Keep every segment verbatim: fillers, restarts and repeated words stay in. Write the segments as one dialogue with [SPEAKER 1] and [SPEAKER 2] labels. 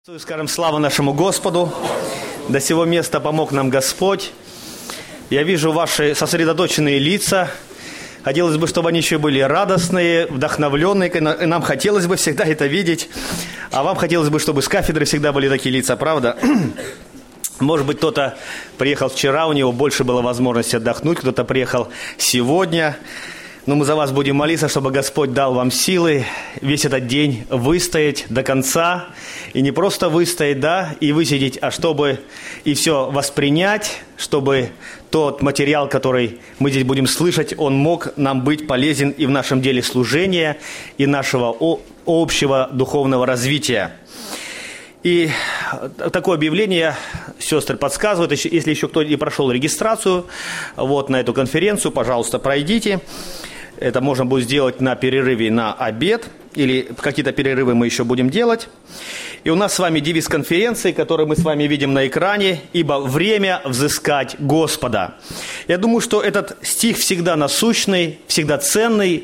[SPEAKER 1] Скажем, слава нашему Господу. До сего места помог нам Господь. Я вижу ваши сосредоточенные лица. Хотелось бы, чтобы они еще были радостные, вдохновленные. И нам хотелось бы всегда это видеть. А вам хотелось бы, чтобы с кафедры всегда были такие лица, правда? Может быть, кто-то приехал вчера, у него больше было возможности отдохнуть. Кто-то приехал сегодня. Но мы за вас будем молиться, чтобы Господь дал вам силы весь этот день выстоять до конца. И не просто выстоять, да, и высидеть, а чтобы и все воспринять, чтобы тот материал, который мы здесь будем слышать, он мог нам быть полезен и в нашем деле служения, и нашего общего духовного развития. И такое объявление сестры подсказывают, если еще кто не прошел регистрацию вот, на эту конференцию, пожалуйста, пройдите. Это можно будет сделать на перерыве на обед, или какие-то перерывы мы еще будем делать. И у нас с вами девиз конференции, который мы с вами видим на экране: «Ибо время взыскать Господа». Я думаю, что этот стих всегда насущный, всегда ценный.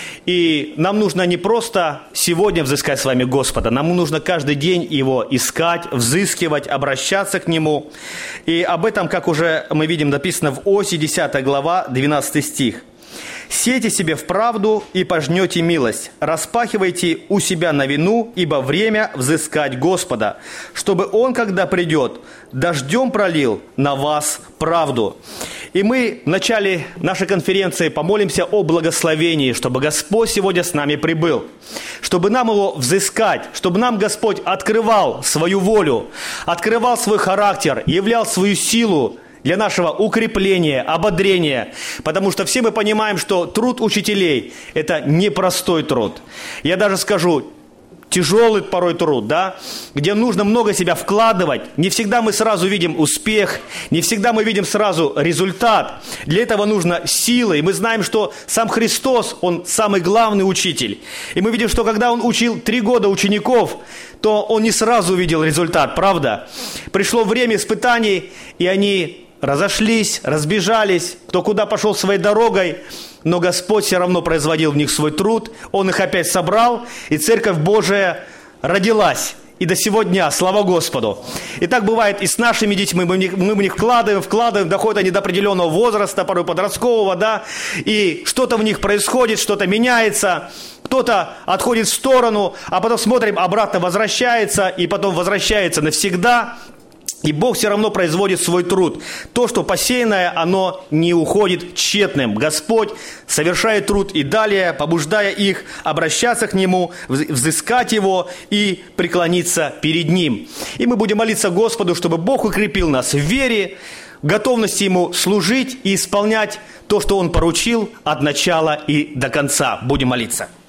[SPEAKER 1] И нам нужно не просто сегодня взыскать с вами Господа, нам нужно каждый день Его искать, взыскивать, обращаться к Нему. И об этом, как уже мы видим, написано в Осии, десятая глава, двенадцатый стих. «Сейте себе в правду и пожнете милость, распахивайте у себя новину, ибо время взыскать Господа, чтобы Он, когда придет, дождем пролил на вас правду». И мы в начале нашей конференции помолимся о благословении, чтобы Господь сегодня с нами прибыл, чтобы нам Его взыскать, чтобы нам Господь открывал свою волю, открывал свой характер, являл свою силу для нашего укрепления, ободрения, потому что все мы понимаем, что труд учителей – это непростой труд. Я даже скажу, тяжелый порой труд, да, где нужно много себя вкладывать. Не всегда мы сразу видим успех, не всегда мы видим сразу результат. Для этого нужно силы. И мы знаем, что сам Христос, Он самый главный учитель. И мы видим, что когда Он учил три года учеников, то Он не сразу увидел результат, правда? Пришло время испытаний, и они разошлись, разбежались, кто куда пошел своей дорогой, но Господь все равно производил в них свой труд, Он их опять собрал, и Церковь Божия родилась. И до сего дня, слава Господу. И так бывает и с нашими детьми, мы в них, мы в них вкладываем, вкладываем, доходят они до определенного возраста, порой подросткового, да, и что-то в них происходит, что-то меняется, кто-то отходит в сторону, а потом смотрим, обратно возвращается, и потом возвращается навсегда. И Бог все равно производит свой труд. То, что посеянное, оно не уходит тщетным. Господь совершает труд и далее, побуждая их обращаться к Нему, взыскать Его и преклониться перед Ним. И мы будем молиться Господу, чтобы Бог укрепил нас в вере, в готовности Ему служить и исполнять то, что Он поручил от начала и до конца. Будем молиться.